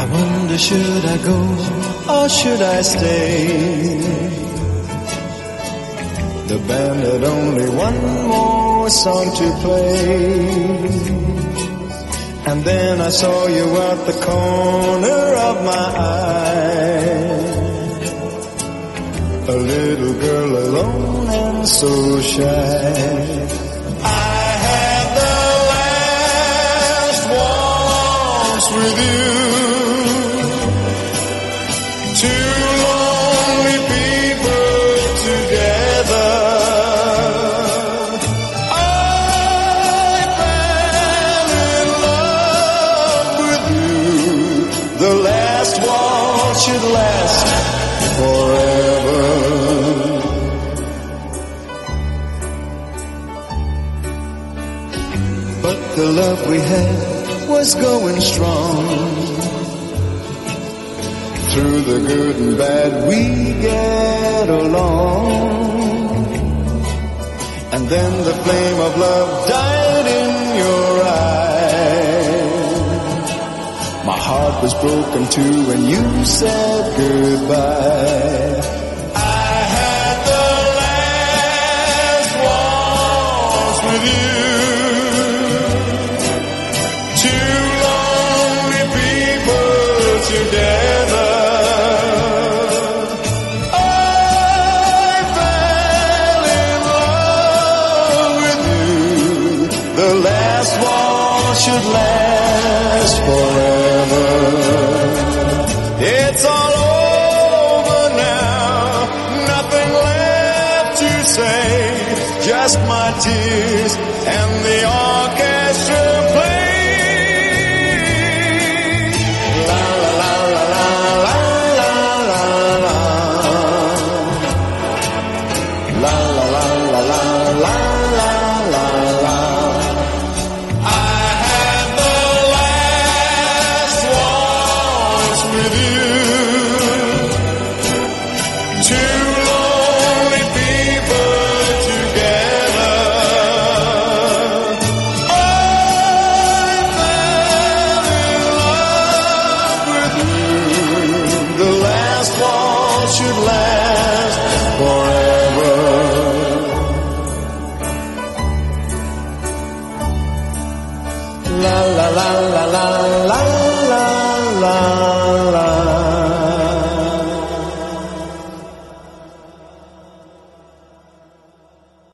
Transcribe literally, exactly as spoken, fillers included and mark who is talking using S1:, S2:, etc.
S1: wonder, should I go or should I stay? The band had only one more song to play. And then I saw you at the corner of my eye, a little girl alone and so shy. I had the last waltz with you. Two lonely people together. I fell in love with you. The last waltz should last forever. But the love we had was going strong. Through the good and bad we get along. And then the flame of love died in your eyes. My heart was broken too when you said goodbye. I had the last waltz with you. Two lonely people together. The last waltz should last forever. It's all over now, nothing left to say, just my tears and the orchestra play. La la la la la la la la la la la la la la.